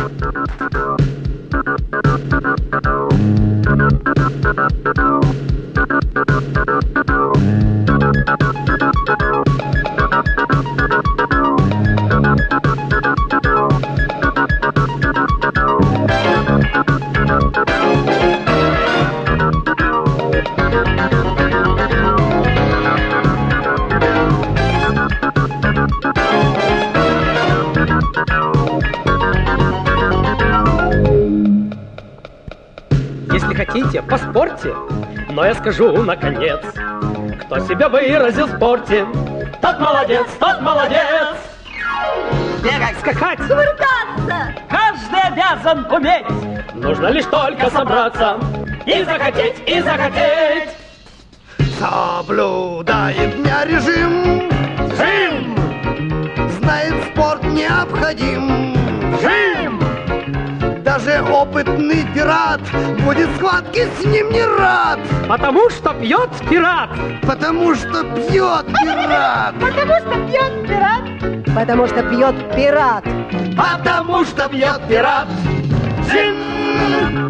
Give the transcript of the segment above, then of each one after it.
Если хотите, поспорьте, но я скажу наконец, кто себя выразил в спорте, тот молодец, тот молодец. Бегать, скакать, кувыркаться, каждый обязан уметь. Нужно лишь только собраться и захотеть, и захотеть. Соблюдает дня режим, знает, спорт необходим. Даже опытный пират будет схватки с ним не рад. Потому что пьет пират. Потому что пьет пират. потому что пьет пират. Потому что пьет пират. Потому что пьет пират. Джин!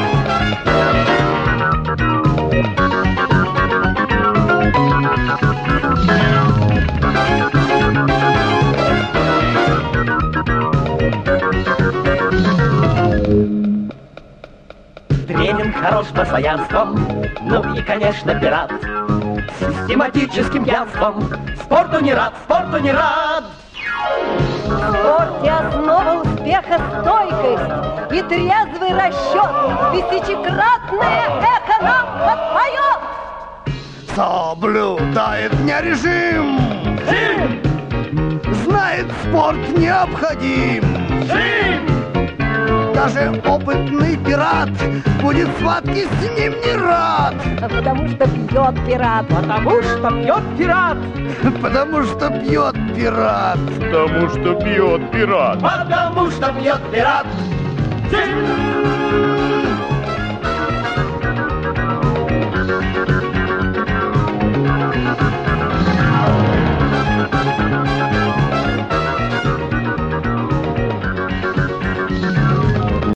Тренинг хорош постоянством, ну и, конечно, пират. Систематическим пьянством спорту не рад, спорту не рад. В спорте основа успеха стойкость и трезвый расчет. Тысячекратное эхо нам подпоет. Соблюдает дня режим. Знает, спорт необходим. Даже опытный пират будет схватки с ним не рад. Потому что пьет пират. Потому что пьет пират. Потому что пьет пират. Потому что пьет пират. Потому что пьет пират.